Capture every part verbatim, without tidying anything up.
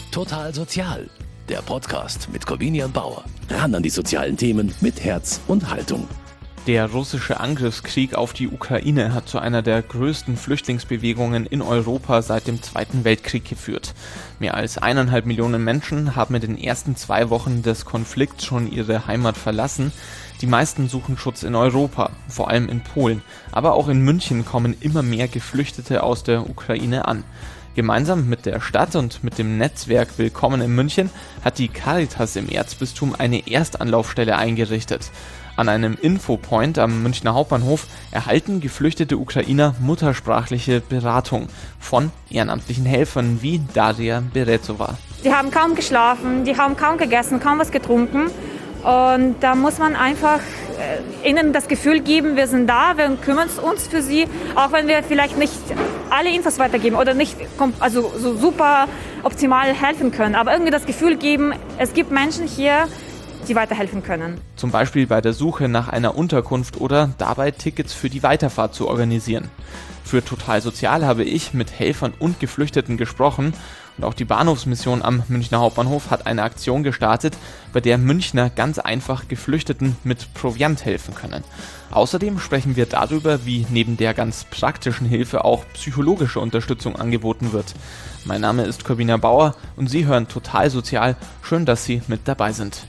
Total Sozial, der Podcast mit Corvinian Bauer. Ran an die sozialen Themen mit Herz und Haltung. Der russische Angriffskrieg auf die Ukraine hat zu einer der größten Flüchtlingsbewegungen in Europa seit dem Zweiten Weltkrieg geführt. Mehr als eineinhalb Millionen Menschen haben in den ersten zwei Wochen des Konflikts schon ihre Heimat verlassen. Die meisten suchen Schutz in Europa, vor allem in Polen. Aber auch in München kommen immer mehr Geflüchtete aus der Ukraine an. Gemeinsam mit der Stadt und mit dem Netzwerk Willkommen in München hat die Caritas im Erzbistum eine Erstanlaufstelle eingerichtet. An einem Infopoint am Münchner Hauptbahnhof erhalten geflüchtete Ukrainer muttersprachliche Beratung von ehrenamtlichen Helfern wie Daria Berezova. Die haben kaum geschlafen, die haben kaum gegessen, kaum was getrunken. Und da muss man einfach äh, ihnen das Gefühl geben, wir sind da, wir kümmern uns für sie, auch wenn wir vielleicht nicht alle Infos weitergeben oder nicht also so super optimal helfen können. Aber irgendwie das Gefühl geben, es gibt Menschen hier, die weiterhelfen können. Zum Beispiel bei der Suche nach einer Unterkunft oder dabei Tickets für die Weiterfahrt zu organisieren. Für Total Sozial habe ich mit Helfern und Geflüchteten gesprochen und auch die Bahnhofsmission am Münchner Hauptbahnhof hat eine Aktion gestartet, bei der Münchner ganz einfach Geflüchteten mit Proviant helfen können. Außerdem sprechen wir darüber, wie neben der ganz praktischen Hilfe auch psychologische Unterstützung angeboten wird. Mein Name ist Corvinian Bauer und Sie hören Total Sozial. Schön, dass Sie mit dabei sind.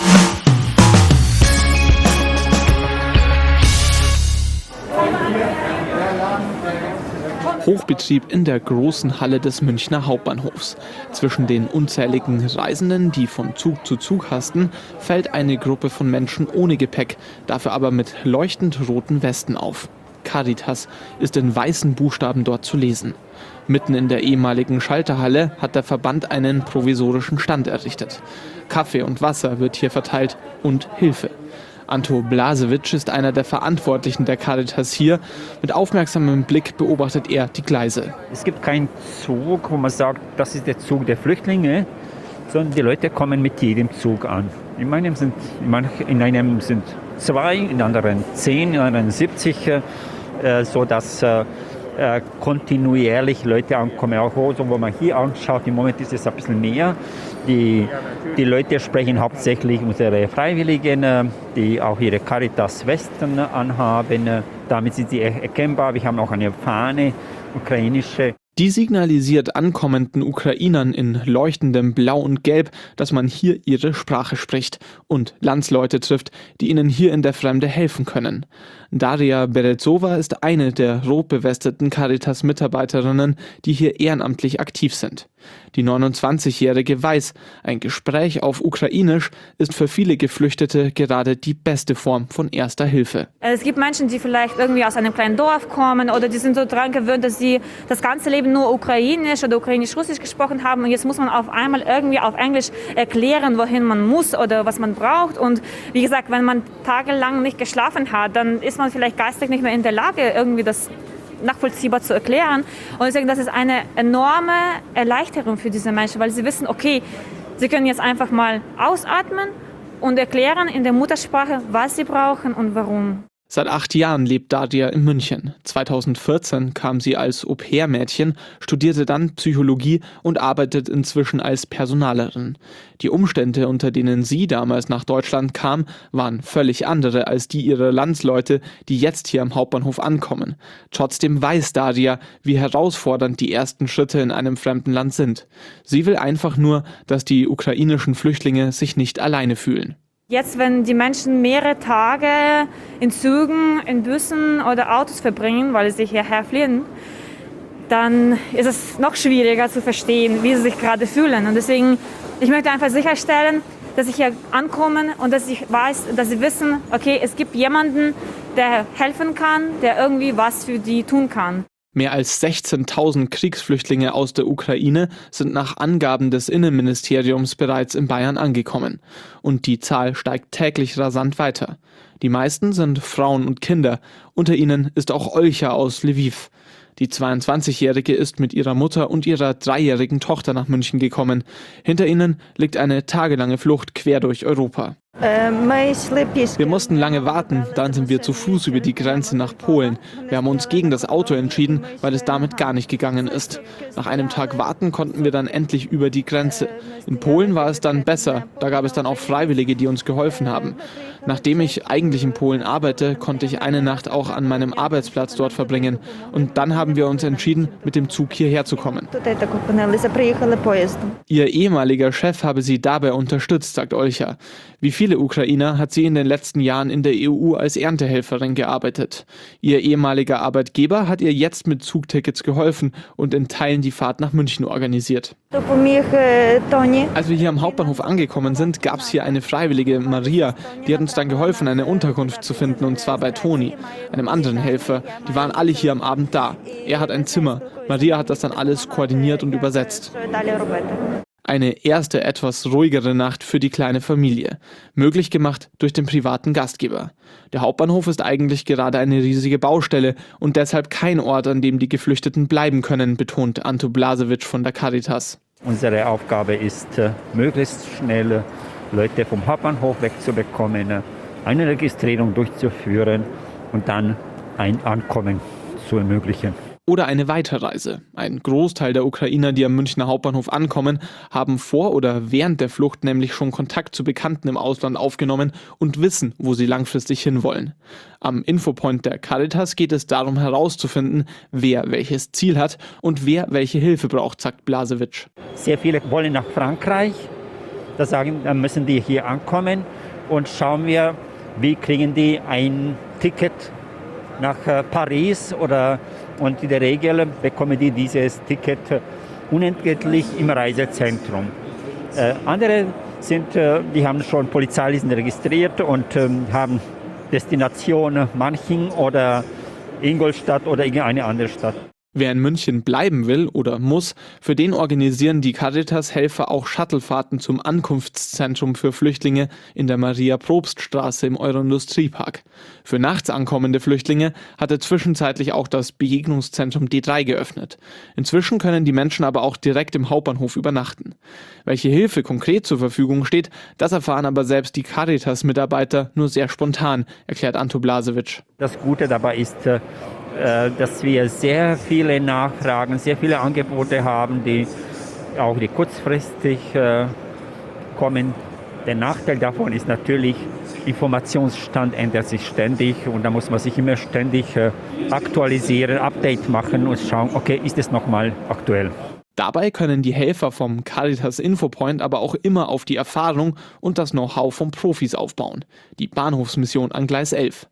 Hochbetrieb in der großen Halle des Münchner Hauptbahnhofs. Zwischen den unzähligen Reisenden, die von Zug zu Zug hasten, fällt eine Gruppe von Menschen ohne Gepäck, dafür aber mit leuchtend roten Westen auf. Caritas ist in weißen Buchstaben dort zu lesen. Mitten in der ehemaligen Schalterhalle hat der Verband einen provisorischen Stand errichtet. Kaffee und Wasser wird hier verteilt und Hilfe. Anto Blasewitsch ist einer der Verantwortlichen der Caritas hier. Mit aufmerksamem Blick beobachtet er die Gleise. Es gibt keinen Zug, wo man sagt, das ist der Zug der Flüchtlinge, sondern die Leute kommen mit jedem Zug an. In meinem sind, in einem sind zwei, in anderen zehn, in anderen siebzig, äh, sodass äh, äh, kontinuierlich Leute ankommen. Auch so, wo man hier anschaut, im Moment ist es ein bisschen mehr. Die, die Leute sprechen hauptsächlich unsere Freiwilligen, die auch ihre Caritas-Westen anhaben. Damit sind sie erkennbar. Wir haben auch eine Fahne, ukrainische. Die signalisiert ankommenden Ukrainern in leuchtendem Blau und Gelb, dass man hier ihre Sprache spricht und Landsleute trifft, die ihnen hier in der Fremde helfen können. Daria Berezova ist eine der rot bewesteten Caritas-Mitarbeiterinnen, die hier ehrenamtlich aktiv sind. Die neunundzwanzigjährige weiß, ein Gespräch auf Ukrainisch ist für viele Geflüchtete gerade die beste Form von erster Hilfe. Es gibt Menschen, die vielleicht irgendwie aus einem kleinen Dorf kommen oder die sind so daran gewöhnt, dass sie das ganze Leben nur ukrainisch oder ukrainisch-russisch gesprochen haben und jetzt muss man auf einmal irgendwie auf Englisch erklären, wohin man muss oder was man braucht. Und wie gesagt, wenn man tagelang nicht geschlafen hat, dann ist man vielleicht geistig nicht mehr in der Lage, irgendwie das nachvollziehbar zu erklären. Und deswegen, das ist eine enorme Erleichterung für diese Menschen, weil sie wissen, okay, sie können jetzt einfach mal ausatmen und erklären in der Muttersprache, was sie brauchen und warum. Seit acht Jahren lebt Daria in München. zweitausendvierzehn kam sie als Au-pair-Mädchen, studierte dann Psychologie und arbeitet inzwischen als Personalerin. Die Umstände, unter denen sie damals nach Deutschland kam, waren völlig andere als die ihrer Landsleute, die jetzt hier am Hauptbahnhof ankommen. Trotzdem weiß Daria, wie herausfordernd die ersten Schritte in einem fremden Land sind. Sie will einfach nur, dass die ukrainischen Flüchtlinge sich nicht alleine fühlen. Jetzt, wenn die Menschen mehrere Tage in Zügen, in Bussen oder Autos verbringen, weil sie hierher fliehen, dann ist es noch schwieriger zu verstehen, wie sie sich gerade fühlen. Und deswegen, ich möchte einfach sicherstellen, dass sie hier ankommen und dass ich weiß, dass sie wissen, okay, es gibt jemanden, der helfen kann, der irgendwie was für die tun kann. Mehr als sechzehntausend Kriegsflüchtlinge aus der Ukraine sind nach Angaben des Innenministeriums bereits in Bayern angekommen. Und die Zahl steigt täglich rasant weiter. Die meisten sind Frauen und Kinder. Unter ihnen ist auch Olcha aus Lviv. Die zweiundzwanzigjährige ist mit ihrer Mutter und ihrer dreijährigen Tochter nach München gekommen. Hinter ihnen liegt eine tagelange Flucht quer durch Europa. Wir mussten lange warten, dann sind wir zu Fuß über die Grenze nach Polen. Wir haben uns gegen das Auto entschieden, weil es damit gar nicht gegangen ist. Nach einem Tag Warten konnten wir dann endlich über die Grenze. In Polen war es dann besser, da gab es dann auch Freiwillige, die uns geholfen haben. Nachdem ich eigentlich in Polen arbeite, konnte ich eine Nacht auch an meinem Arbeitsplatz dort verbringen. Und dann haben wir uns entschieden, mit dem Zug hierher zu kommen. Ihr ehemaliger Chef habe sie dabei unterstützt, sagt Olcha. Wie viele Ukrainer hat sie in den letzten Jahren in der E U als Erntehelferin gearbeitet. Ihr ehemaliger Arbeitgeber hat ihr jetzt mit Zugtickets geholfen und in Teilen die Fahrt nach München organisiert. Als wir hier am Hauptbahnhof angekommen sind, gab es hier eine Freiwillige, Maria. Die hat uns dann geholfen, eine Unterkunft zu finden, und zwar bei Toni, einem anderen Helfer. Die waren alle hier am Abend da. Er hat ein Zimmer. Maria hat das dann alles koordiniert und übersetzt. Eine erste, etwas ruhigere Nacht für die kleine Familie. Möglich gemacht durch den privaten Gastgeber. Der Hauptbahnhof ist eigentlich gerade eine riesige Baustelle und deshalb kein Ort, an dem die Geflüchteten bleiben können, betont Anto Blasewitsch von der Caritas. Unsere Aufgabe ist, möglichst schnell Leute vom Hauptbahnhof wegzubekommen, eine Registrierung durchzuführen und dann ein Ankommen zu ermöglichen. Oder eine Weiterreise. Ein Großteil der Ukrainer, die am Münchner Hauptbahnhof ankommen, haben vor oder während der Flucht nämlich schon Kontakt zu Bekannten im Ausland aufgenommen und wissen, wo sie langfristig hinwollen. Am Infopoint der Caritas geht es darum herauszufinden, wer welches Ziel hat und wer welche Hilfe braucht, sagt Blasewitsch. Sehr viele wollen nach Frankreich. Da sagen, dann müssen die hier ankommen und schauen wir, wie kriegen die ein Ticket nach Paris oder und in der Regel bekommen die dieses Ticket unentgeltlich im Reisezentrum. Äh, andere sind, äh, die haben schon Polizeilisten registriert und äh, haben Destination Manching oder Ingolstadt oder irgendeine andere Stadt. Wer in München bleiben will oder muss, für den organisieren die Caritas-Helfer auch Shuttlefahrten zum Ankunftszentrum für Flüchtlinge in der Maria-Probst-Straße im Euro-Industriepark. Für nachts ankommende Flüchtlinge hatte zwischenzeitlich auch das Begegnungszentrum D drei geöffnet. Inzwischen können die Menschen aber auch direkt im Hauptbahnhof übernachten. Welche Hilfe konkret zur Verfügung steht, das erfahren aber selbst die Caritas-Mitarbeiter nur sehr spontan, erklärt Anto Blasewitsch. Das Gute dabei ist, dass wir sehr viele Nachfragen, sehr viele Angebote haben, die auch die kurzfristig kommen. Der Nachteil davon ist natürlich, Informationsstand ändert sich ständig und da muss man sich immer ständig aktualisieren, Update machen und schauen, okay, ist es nochmal aktuell. Dabei können die Helfer vom Caritas Infopoint aber auch immer auf die Erfahrung und das Know-how von Profis aufbauen. Die Bahnhofsmission an Gleis elf.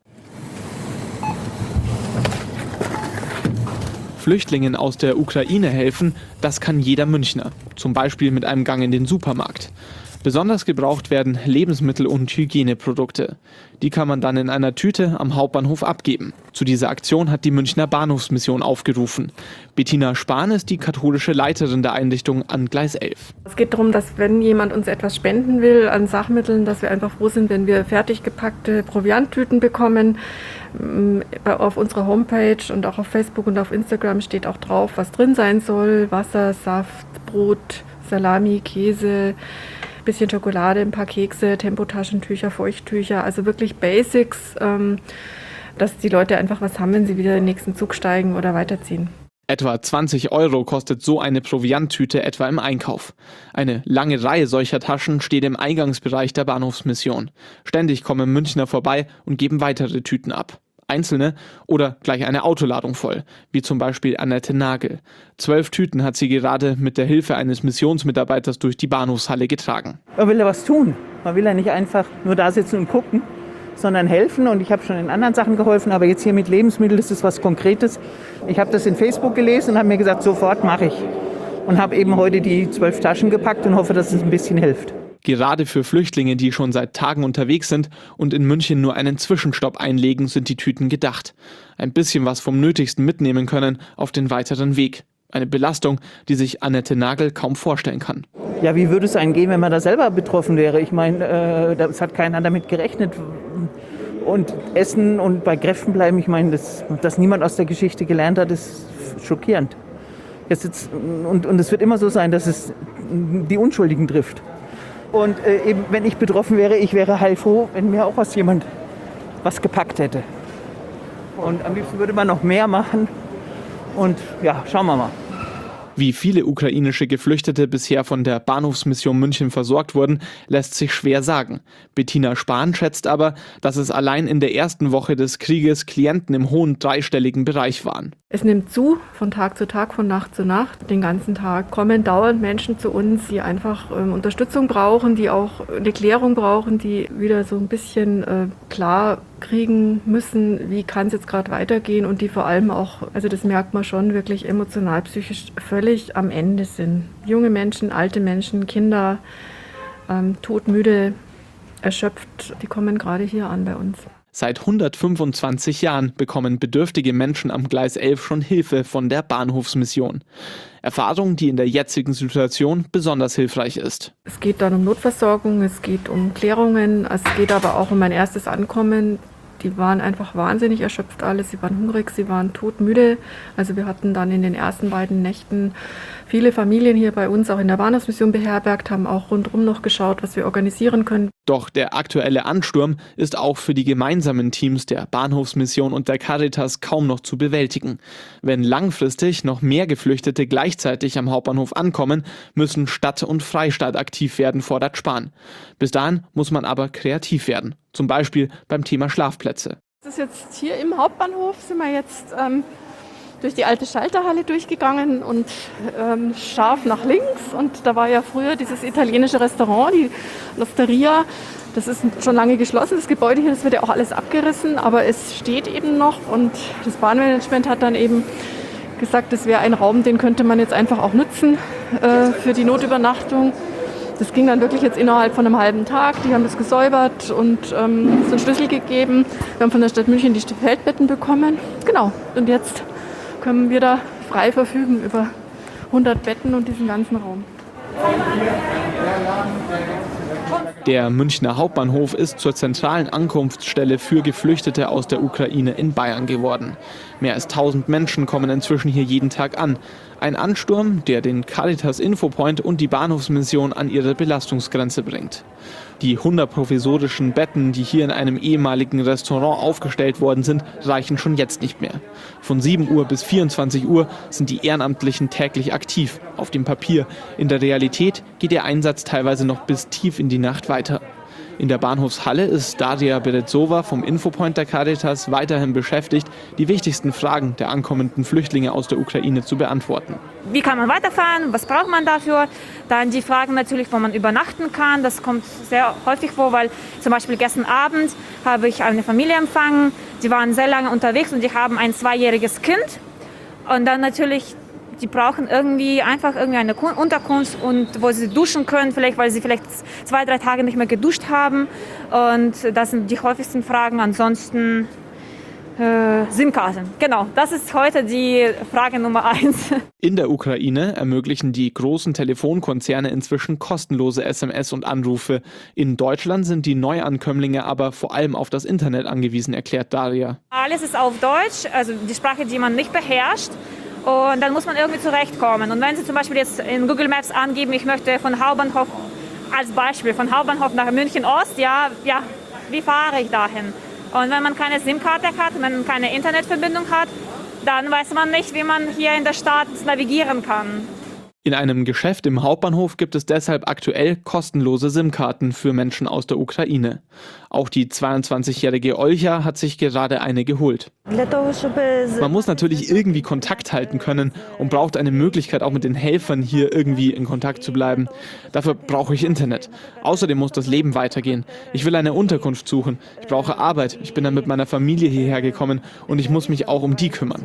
Flüchtlingen aus der Ukraine helfen, das kann jeder Münchner. Zum Beispiel mit einem Gang in den Supermarkt. Besonders gebraucht werden Lebensmittel und Hygieneprodukte. Die kann man dann in einer Tüte am Hauptbahnhof abgeben. Zu dieser Aktion hat die Münchner Bahnhofsmission aufgerufen. Bettina Spahn ist die katholische Leiterin der Einrichtung an Gleis elf. Es geht darum, dass wenn jemand uns etwas spenden will an Sachmitteln, dass wir einfach froh sind, wenn wir fertig gepackte Provianttüten bekommen. Auf unserer Homepage und auch auf Facebook und auf Instagram steht auch drauf, was drin sein soll. Wasser, Saft, Brot, Salami, Käse, bisschen Schokolade, ein paar Kekse, Tempotaschentücher, Feuchttücher, also wirklich Basics, ähm, dass die Leute einfach was haben, wenn sie wieder in den nächsten Zug steigen oder weiterziehen. Etwa zwanzig Euro kostet so eine Provianttüte etwa im Einkauf. Eine lange Reihe solcher Taschen steht im Eingangsbereich der Bahnhofsmission. Ständig kommen Münchner vorbei und geben weitere Tüten ab. Einzelne oder gleich eine Autoladung voll, wie zum Beispiel Annette Nagel. Zwölf Tüten hat sie gerade mit der Hilfe eines Missionsmitarbeiters durch die Bahnhofshalle getragen. Man will ja was tun. Man will ja nicht einfach nur da sitzen und gucken, sondern helfen. Und ich habe schon in anderen Sachen geholfen, aber jetzt hier mit Lebensmitteln ist es was Konkretes. Ich habe das in Facebook gelesen und habe mir gesagt, sofort mache ich. Und habe eben heute die zwölf Taschen gepackt und hoffe, dass es ein bisschen hilft. Gerade für Flüchtlinge, die schon seit Tagen unterwegs sind und in München nur einen Zwischenstopp einlegen, sind die Tüten gedacht. Ein bisschen was vom Nötigsten mitnehmen können auf den weiteren Weg. Eine Belastung, die sich Annette Nagel kaum vorstellen kann. Ja, wie würde es einem gehen, wenn man da selber betroffen wäre? Ich meine, äh, das hat keiner damit gerechnet. Und Essen und bei Kräften bleiben, ich meine, das, dass niemand aus der Geschichte gelernt hat, ist schockierend. Jetzt, und, und es wird immer so sein, dass es die Unschuldigen trifft. Und äh, eben, wenn ich betroffen wäre, ich wäre heilfroh, wenn mir auch was jemand was gepackt hätte. Und am liebsten würde man noch mehr machen. Und ja, schauen wir mal. Wie viele ukrainische Geflüchtete bisher von der Bahnhofsmission München versorgt wurden, lässt sich schwer sagen. Bettina Spahn schätzt aber, dass es allein in der ersten Woche des Krieges Klienten im hohen dreistelligen Bereich waren. Es nimmt zu, von Tag zu Tag, von Nacht zu Nacht. Den ganzen Tag kommen dauernd Menschen zu uns, die einfach ähm, Unterstützung brauchen, die auch eine Klärung brauchen, die wieder so ein bisschen äh, klar kriegen müssen, wie kann es jetzt gerade weitergehen und die vor allem auch, also das merkt man schon, wirklich emotional, psychisch völlig am Ende sind. Junge Menschen, alte Menschen, Kinder, ähm, todmüde, erschöpft, die kommen gerade hier an bei uns. Seit hundertfünfundzwanzig Jahren bekommen bedürftige Menschen am Gleis elf schon Hilfe von der Bahnhofsmission. Erfahrung, die in der jetzigen Situation besonders hilfreich ist. Es geht dann um Notversorgung, es geht um Klärungen, es geht aber auch um ein erstes Ankommen. Die waren einfach wahnsinnig erschöpft alle, sie waren hungrig, sie waren todmüde. Also wir hatten dann in den ersten beiden Nächten viele Familien hier bei uns, auch in der Bahnhofsmission beherbergt, haben auch rundherum noch geschaut, was wir organisieren können. Doch der aktuelle Ansturm ist auch für die gemeinsamen Teams der Bahnhofsmission und der Caritas kaum noch zu bewältigen. Wenn langfristig noch mehr Geflüchtete gleichzeitig am Hauptbahnhof ankommen, müssen Stadt und Freistaat aktiv werden, fordert Spahn. Bis dahin muss man aber kreativ werden, zum Beispiel beim Thema Schlafplätze. Das ist jetzt hier im Hauptbahnhof, sind wir jetzt ähm, durch die alte Schalterhalle durchgegangen und ähm, scharf nach links. Und da war ja früher dieses italienische Restaurant, die L'Osteria. Das ist schon lange geschlossen, das Gebäude hier, das wird ja auch alles abgerissen, aber es steht eben noch. Und das Bahnmanagement hat dann eben gesagt, das wäre ein Raum, den könnte man jetzt einfach auch nutzen äh, für die Notübernachtung. Das ging dann wirklich jetzt innerhalb von einem halben Tag. Die haben das gesäubert und ähm, uns einen Schlüssel gegeben. Wir haben von der Stadt München die Feldbetten bekommen. Genau, und jetzt können wir da frei verfügen über hundert Betten und diesen ganzen Raum. Der Münchner Hauptbahnhof ist zur zentralen Ankunftsstelle für Geflüchtete aus der Ukraine in Bayern geworden. Mehr als tausend Menschen kommen inzwischen hier jeden Tag an. Ein Ansturm, der den Caritas Infopoint und die Bahnhofsmission an ihre Belastungsgrenze bringt. Die hundert provisorischen Betten, die hier in einem ehemaligen Restaurant aufgestellt worden sind, reichen schon jetzt nicht mehr. Von sieben Uhr bis vierundzwanzig Uhr sind die Ehrenamtlichen täglich aktiv, auf dem Papier. In der Realität geht der Einsatz teilweise noch bis tief in die Nacht weiter. In der Bahnhofshalle ist Daria Berezova vom Infopoint der Caritas weiterhin beschäftigt, die wichtigsten Fragen der ankommenden Flüchtlinge aus der Ukraine zu beantworten. Wie kann man weiterfahren? Was braucht man dafür? Dann die Fragen natürlich, wo man übernachten kann. Das kommt sehr häufig vor, weil zum Beispiel gestern Abend habe ich eine Familie empfangen. Die waren sehr lange unterwegs und die haben ein zweijähriges Kind. Und dann natürlich, die brauchen irgendwie einfach irgendwie eine Unterkunft und wo sie duschen können, vielleicht weil sie vielleicht zwei, drei Tage nicht mehr geduscht haben. Und das sind die häufigsten Fragen. Ansonsten äh, SIM-Karten. Genau, das ist heute die Frage Nummer eins. In der Ukraine ermöglichen die großen Telefonkonzerne inzwischen kostenlose S M S und Anrufe. In Deutschland sind die Neuankömmlinge aber vor allem auf das Internet angewiesen, erklärt Daria. Alles ist auf Deutsch, also die Sprache, die man nicht beherrscht. Und dann muss man irgendwie zurechtkommen. Und wenn Sie zum Beispiel jetzt in Google Maps angeben, ich möchte von Hauptbahnhof, als Beispiel, von Hauptbahnhof nach München Ost, ja, ja, wie fahre ich dahin? Und wenn man keine SIM-Karte hat, wenn man keine Internetverbindung hat, dann weiß man nicht, wie man hier in der Stadt navigieren kann. In einem Geschäft im Hauptbahnhof gibt es deshalb aktuell kostenlose SIM-Karten für Menschen aus der Ukraine. Auch die zweiundzwanzigjährige Olja hat sich gerade eine geholt. Man muss natürlich irgendwie Kontakt halten können und braucht eine Möglichkeit, auch mit den Helfern hier irgendwie in Kontakt zu bleiben. Dafür brauche ich Internet. Außerdem muss das Leben weitergehen. Ich will eine Unterkunft suchen. Ich brauche Arbeit. Ich bin dann mit meiner Familie hierher gekommen und ich muss mich auch um die kümmern.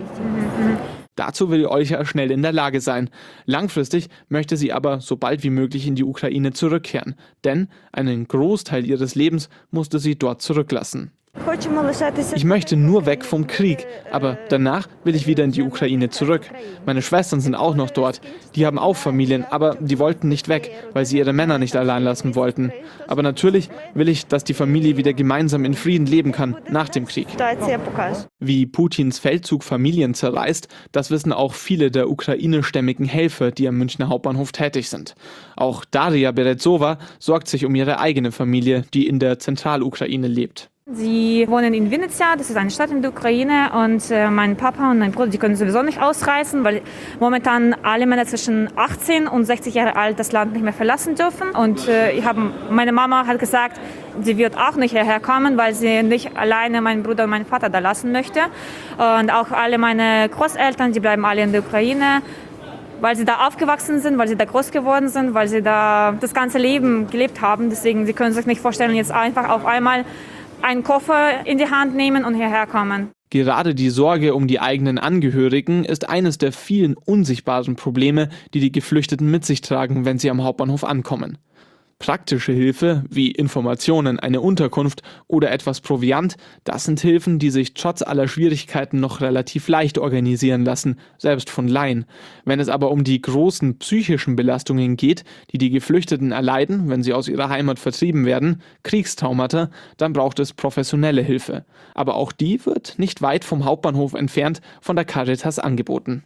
Dazu will Olja schnell in der Lage sein. Langfristig möchte sie aber so bald wie möglich in die Ukraine zurückkehren. Denn einen Großteil ihres Lebens musste sie dort zurücklassen. Ich möchte nur weg vom Krieg, aber danach will ich wieder in die Ukraine zurück. Meine Schwestern sind auch noch dort. Die haben auch Familien, aber die wollten nicht weg, weil sie ihre Männer nicht allein lassen wollten. Aber natürlich will ich, dass die Familie wieder gemeinsam in Frieden leben kann, nach dem Krieg. Wie Putins Feldzug Familien zerreißt, das wissen auch viele der ukrainischstämmigen Helfer, die am Münchner Hauptbahnhof tätig sind. Auch Daria Berezova sorgt sich um ihre eigene Familie, die in der Zentralukraine lebt. Sie wohnen in Vinnytsia, das ist eine Stadt in der Ukraine, und äh, mein Papa und mein Bruder, die können sowieso nicht ausreisen, weil momentan alle Männer zwischen achtzehn und sechzig Jahre alt das Land nicht mehr verlassen dürfen. Und äh, ich hab, meine Mama hat gesagt, sie wird auch nicht hierher kommen, weil sie nicht alleine meinen Bruder und meinen Vater da lassen möchte. Und auch alle meine Großeltern, die bleiben alle in der Ukraine, weil sie da aufgewachsen sind, weil sie da groß geworden sind, weil sie da das ganze Leben gelebt haben. Deswegen, sie können sich nicht vorstellen, jetzt einfach auf einmal einen Koffer in die Hand nehmen und hierher kommen. Gerade die Sorge um die eigenen Angehörigen ist eines der vielen unsichtbaren Probleme, die die Geflüchteten mit sich tragen, wenn sie am Hauptbahnhof ankommen. Praktische Hilfe, wie Informationen, eine Unterkunft oder etwas Proviant, das sind Hilfen, die sich trotz aller Schwierigkeiten noch relativ leicht organisieren lassen, selbst von Laien. Wenn es aber um die großen psychischen Belastungen geht, die die Geflüchteten erleiden, wenn sie aus ihrer Heimat vertrieben werden, Kriegstraumata, dann braucht es professionelle Hilfe. Aber auch die wird nicht weit vom Hauptbahnhof entfernt von der Caritas angeboten.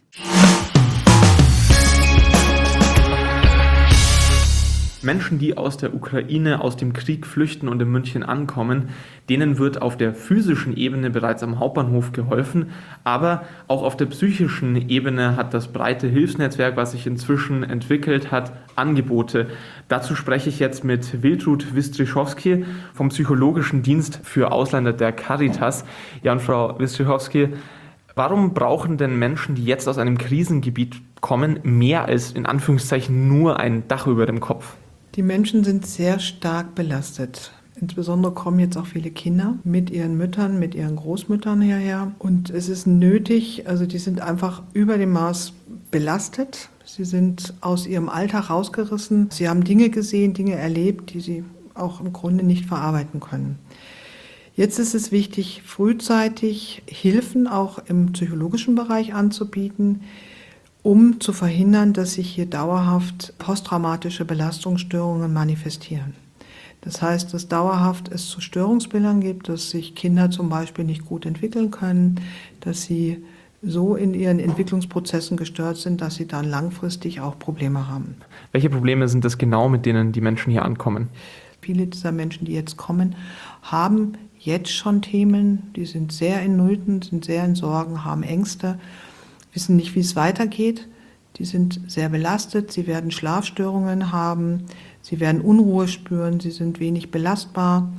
Menschen, die aus der Ukraine, aus dem Krieg flüchten und in München ankommen, denen wird auf der physischen Ebene bereits am Hauptbahnhof geholfen, aber auch auf der psychischen Ebene hat das breite Hilfsnetzwerk, was sich inzwischen entwickelt hat, Angebote. Dazu spreche ich jetzt mit Wiltrud Wystrzychowski vom Psychologischen Dienst für Ausländer der Caritas. Ja, und Frau Wystrzychowski, warum brauchen denn Menschen, die jetzt aus einem Krisengebiet kommen, mehr als in Anführungszeichen nur ein Dach über dem Kopf? Die Menschen sind sehr stark belastet. Insbesondere kommen jetzt auch viele Kinder mit ihren Müttern, mit ihren Großmüttern hierher. Und es ist nötig, also die sind einfach über dem Maß belastet. Sie sind aus ihrem Alltag rausgerissen. Sie haben Dinge gesehen, Dinge erlebt, die sie auch im Grunde nicht verarbeiten können. Jetzt ist es wichtig, frühzeitig Hilfen auch im psychologischen Bereich anzubieten, um zu verhindern, dass sich hier dauerhaft posttraumatische Belastungsstörungen manifestieren. Das heißt, dass dauerhaft es zu Störungsbildern gibt, dass sich Kinder zum Beispiel nicht gut entwickeln können, dass sie so in ihren Entwicklungsprozessen gestört sind, dass sie dann langfristig auch Probleme haben. Welche Probleme sind das genau, mit denen die Menschen hier ankommen? Viele dieser Menschen, die jetzt kommen, haben jetzt schon Themen, die sind sehr in Nöten, sind sehr in Sorgen, haben Ängste, wissen nicht, wie es weitergeht. Die sind sehr belastet, sie werden Schlafstörungen haben, sie werden Unruhe spüren, sie sind wenig belastbar,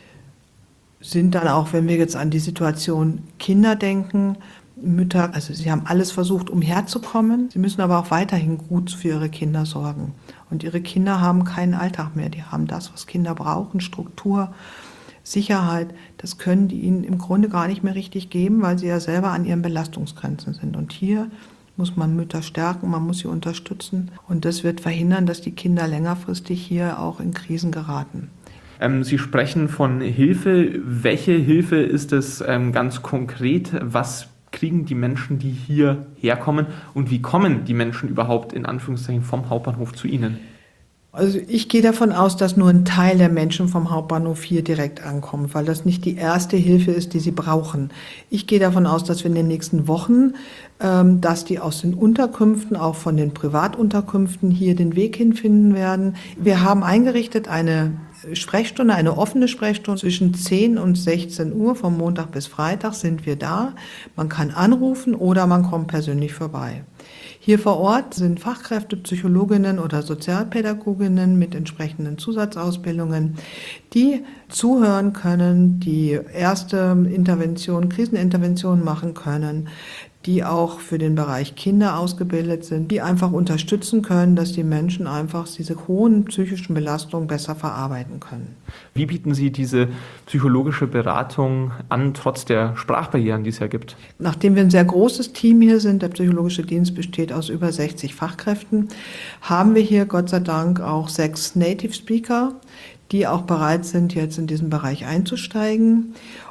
sind dann auch, wenn wir jetzt an die Situation Kinder denken, Mütter, also sie haben alles versucht, umherzukommen, sie müssen aber auch weiterhin gut für ihre Kinder sorgen. Und ihre Kinder haben keinen Alltag mehr, die haben das, was Kinder brauchen, Struktur, Sicherheit, das können die ihnen im Grunde gar nicht mehr richtig geben, weil sie ja selber an ihren Belastungsgrenzen sind. Und hier muss man Mütter stärken, man muss sie unterstützen. Und das wird verhindern, dass die Kinder längerfristig hier auch in Krisen geraten. Ähm, Sie sprechen von Hilfe. Welche Hilfe ist es ähm, ganz konkret? Was kriegen die Menschen, die hier herkommen? Und wie kommen die Menschen überhaupt in Anführungszeichen vom Hauptbahnhof zu Ihnen? Also ich gehe davon aus, dass nur ein Teil der Menschen vom Hauptbahnhof hier direkt ankommt, weil das nicht die erste Hilfe ist, die sie brauchen. Ich gehe davon aus, dass wir in den nächsten Wochen, ähm, dass die aus den Unterkünften, auch von den Privatunterkünften hier den Weg hinfinden werden. Wir haben eingerichtet eine Sprechstunde, eine offene Sprechstunde zwischen zehn und sechzehn Uhr, vom Montag bis Freitag sind wir da. Man kann anrufen oder man kommt persönlich vorbei. Hier vor Ort sind Fachkräfte, Psychologinnen oder Sozialpädagoginnen mit entsprechenden Zusatzausbildungen, die zuhören können, die erste Intervention, Krisenintervention machen können, die auch für den Bereich Kinder ausgebildet sind, die einfach unterstützen können, dass die Menschen einfach diese hohen psychischen Belastungen besser verarbeiten können. Wie bieten Sie diese psychologische Beratung an, trotz der Sprachbarrieren, die es ja gibt? Nachdem wir ein sehr großes Team hier sind, der psychologische Dienst besteht aus über sechzig Fachkräften, haben wir hier Gott sei Dank auch sechs Native Speaker, die auch bereit sind, jetzt in diesen Bereich einzusteigen.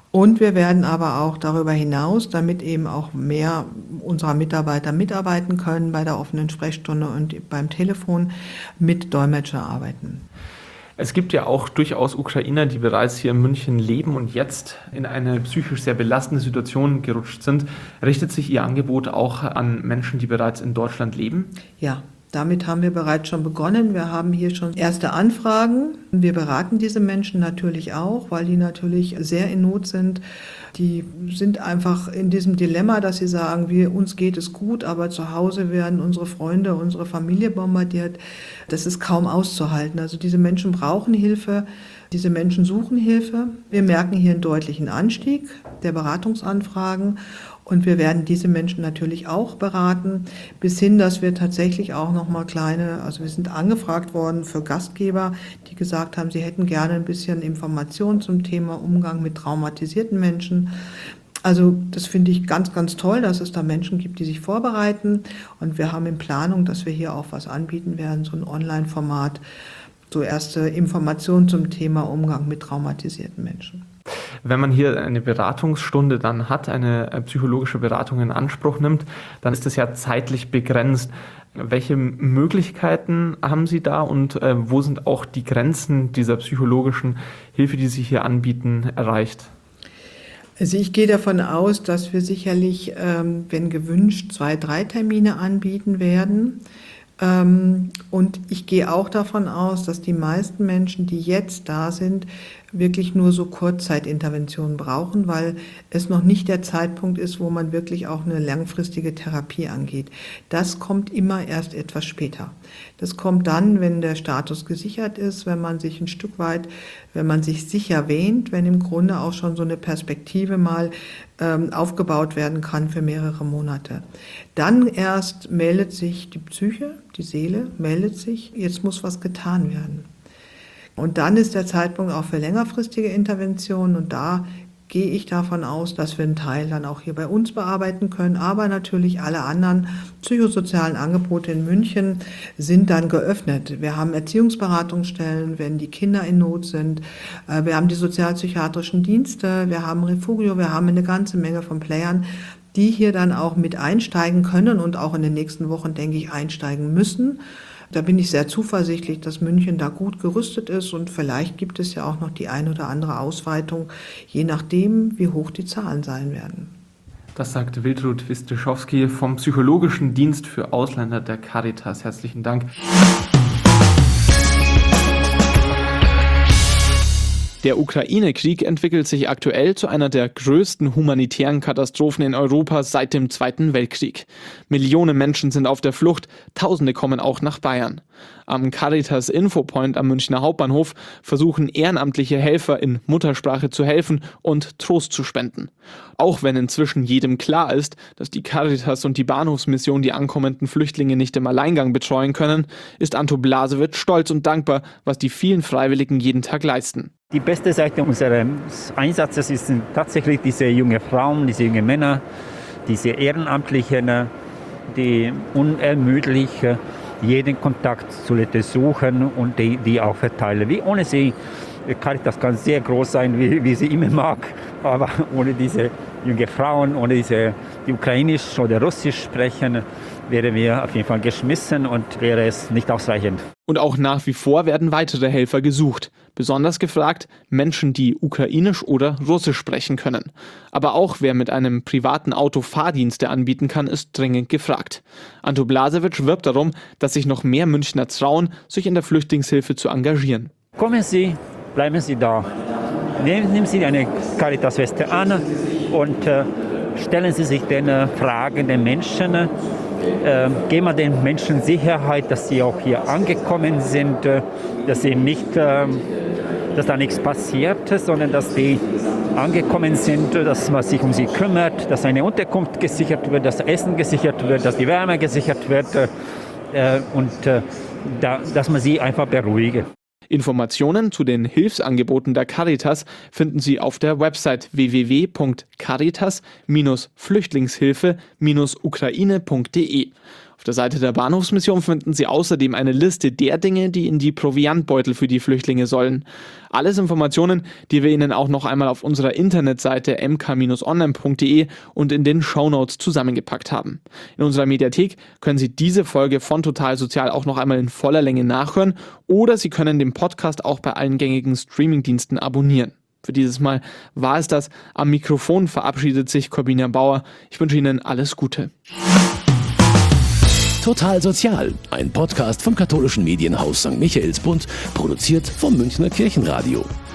Und wir werden aber auch darüber hinaus, damit eben auch mehr unserer Mitarbeiter mitarbeiten können bei der offenen Sprechstunde und beim Telefon, mit Dolmetscher arbeiten. Es gibt ja auch durchaus Ukrainer, die bereits hier in München leben und jetzt in eine psychisch sehr belastende Situation gerutscht sind. Richtet sich Ihr Angebot auch an Menschen, die bereits in Deutschland leben? Ja. Damit haben wir bereits schon begonnen. Wir haben hier schon erste Anfragen. Wir beraten diese Menschen natürlich auch, weil die natürlich sehr in Not sind. Die sind einfach in diesem Dilemma, dass sie sagen, wir, uns geht es gut, aber zu Hause werden unsere Freunde, unsere Familie bombardiert. Das ist kaum auszuhalten. Also diese Menschen brauchen Hilfe. Diese Menschen suchen Hilfe. Wir merken hier einen deutlichen Anstieg der Beratungsanfragen. Und wir werden diese Menschen natürlich auch beraten, bis hin, dass wir tatsächlich auch nochmal kleine, also wir sind angefragt worden für Gastgeber, die gesagt haben, sie hätten gerne ein bisschen Informationen zum Thema Umgang mit traumatisierten Menschen. Also das finde ich ganz, ganz toll, dass es da Menschen gibt, die sich vorbereiten. Und wir haben in Planung, dass wir hier auch was anbieten werden, so ein Online-Format, so erste Informationen zum Thema Umgang mit traumatisierten Menschen. Wenn man hier eine Beratungsstunde dann hat, eine psychologische Beratung in Anspruch nimmt, dann ist das ja zeitlich begrenzt. Welche Möglichkeiten haben Sie da und äh, wo sind auch die Grenzen dieser psychologischen Hilfe, die Sie hier anbieten, erreicht? Also ich gehe davon aus, dass wir sicherlich, ähm, wenn gewünscht, zwei, drei Termine anbieten werden. Ähm, und ich gehe auch davon aus, dass die meisten Menschen, die jetzt da sind, wirklich nur so Kurzzeitinterventionen brauchen, weil es noch nicht der Zeitpunkt ist, wo man wirklich auch eine langfristige Therapie angeht. Das kommt immer erst etwas später. Das kommt dann, wenn der Status gesichert ist, wenn man sich ein Stück weit, wenn man sich sicher wähnt, wenn im Grunde auch schon so eine Perspektive mal ähm, aufgebaut werden kann für mehrere Monate. Dann erst meldet sich die Psyche, die Seele meldet sich, jetzt muss was getan werden. Und dann ist der Zeitpunkt auch für längerfristige Interventionen und da gehe ich davon aus, dass wir einen Teil dann auch hier bei uns bearbeiten können. Aber natürlich alle anderen psychosozialen Angebote in München sind dann geöffnet. Wir haben Erziehungsberatungsstellen, wenn die Kinder in Not sind. Wir haben die sozialpsychiatrischen Dienste, wir haben Refugio, wir haben eine ganze Menge von Playern, die hier dann auch mit einsteigen können und auch in den nächsten Wochen, denke ich, einsteigen müssen. Da bin ich sehr zuversichtlich, dass München da gut gerüstet ist und vielleicht gibt es ja auch noch die ein oder andere Ausweitung, je nachdem, wie hoch die Zahlen sein werden. Das sagte Wiltrud Wistischowski vom Psychologischen Dienst für Ausländer der Caritas. Herzlichen Dank. Der Ukraine-Krieg entwickelt sich aktuell zu einer der größten humanitären Katastrophen in Europa seit dem Zweiten Weltkrieg. Millionen Menschen sind auf der Flucht, Tausende kommen auch nach Bayern. Am Caritas Infopoint am Münchner Hauptbahnhof versuchen ehrenamtliche Helfer in Muttersprache zu helfen und Trost zu spenden. Auch wenn inzwischen jedem klar ist, dass die Caritas und die Bahnhofsmission die ankommenden Flüchtlinge nicht im Alleingang betreuen können, ist Anto Blasewitsch stolz und dankbar, was die vielen Freiwilligen jeden Tag leisten. Die beste Seite unseres Einsatzes sind tatsächlich diese jungen Frauen, diese jungen Männer, diese Ehrenamtlichen, die unermüdlich jeden Kontakt zu Leuten suchen und die, die auch verteilen. Wie ohne sie, Caritas kann sehr groß sein, wie, wie sie immer mag, aber ohne diese jungen Frauen, ohne diese, die ukrainisch oder russisch sprechen, wären wir auf jeden Fall geschmissen und wäre es nicht ausreichend. Und auch nach wie vor werden weitere Helfer gesucht. Besonders gefragt Menschen, die ukrainisch oder russisch sprechen können. Aber auch wer mit einem privaten Auto Fahrdienste anbieten kann, ist dringend gefragt. Anto Blasewitsch wirbt darum, dass sich noch mehr Münchner trauen, sich in der Flüchtlingshilfe zu engagieren. Kommen Sie, bleiben Sie da. Nehmen Sie eine Caritas-Weste an und äh, stellen Sie sich den äh, Fragen der Menschen. Äh, geben wir den Menschen Sicherheit, dass sie auch hier angekommen sind, äh, dass sie nicht, äh, dass da nichts passiert, sondern dass die angekommen sind, dass man sich um sie kümmert, dass eine Unterkunft gesichert wird, dass Essen gesichert wird, dass die Wärme gesichert wird äh, und äh, da, dass man sie einfach beruhigt. Informationen zu den Hilfsangeboten der Caritas finden Sie auf der Website w w w punkt caritas Bindestrich flüchtlingshilfe Bindestrich ukraine punkt de. Auf der Seite der Bahnhofsmission finden Sie außerdem eine Liste der Dinge, die in die Proviantbeutel für die Flüchtlinge sollen. Alles Informationen, die wir Ihnen auch noch einmal auf unserer Internetseite m k Bindestrich online punkt d e und in den Shownotes zusammengepackt haben. In unserer Mediathek können Sie diese Folge von Total Sozial auch noch einmal in voller Länge nachhören oder Sie können den Podcast auch bei allen gängigen Streamingdiensten abonnieren. Für dieses Mal war es das. Am Mikrofon verabschiedet sich Corbinian Bauer. Ich wünsche Ihnen alles Gute. Total Sozial, ein Podcast vom katholischen Medienhaus Sankt Michaelsbund, produziert vom Münchner Kirchenradio.